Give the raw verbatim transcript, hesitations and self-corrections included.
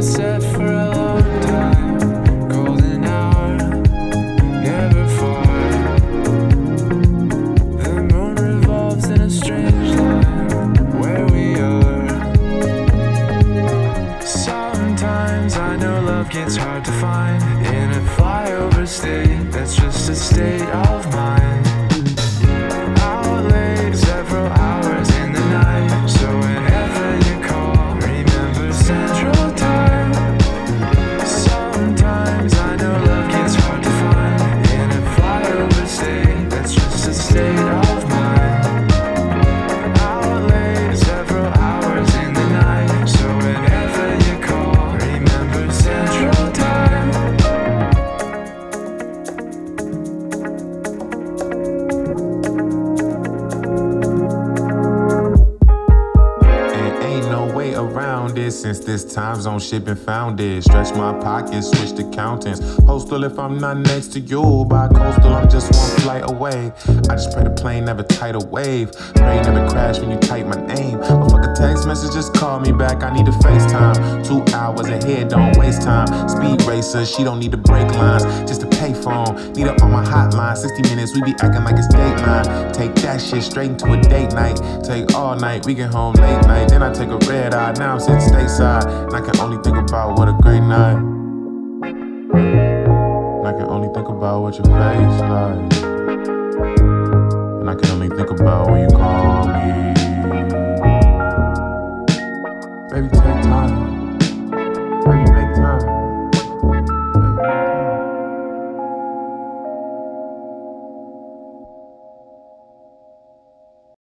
set for a long time. Golden hour, never far. The moon revolves in a strange line where we are. Sometimes I know love gets hard to find in a flyover state that's just a state of mind. Out late, several hours in the night, so whenever you call, remember Central Time. Sometimes I know love gets hard to find in a flyover state that's just a state of mind. Out late, several hours in the night, so whenever you call, remember Central Time. Around it since this time zone shit been founded. Stretch my pockets, switch to accountants. Postal if I'm not next to you. By coastal, I'm just one flight away. I just pray the plane never tide a wave. Pray never crash when you type my name. But fuck a text message, just call me back. I need a FaceTime. Two hours ahead, don't waste time. Speed racer, she don't need to break lines. Just a payphone, need her on my hotline. sixty minutes, we be acting like it's Dateline. Take that shit straight into a date night. Take all night, we get home late night. Then I take a red eye. Now I'm sitting stateside, and I can only think about what a great night. And I can only think about what your face like. And I can only think about when you call me. Baby, take time.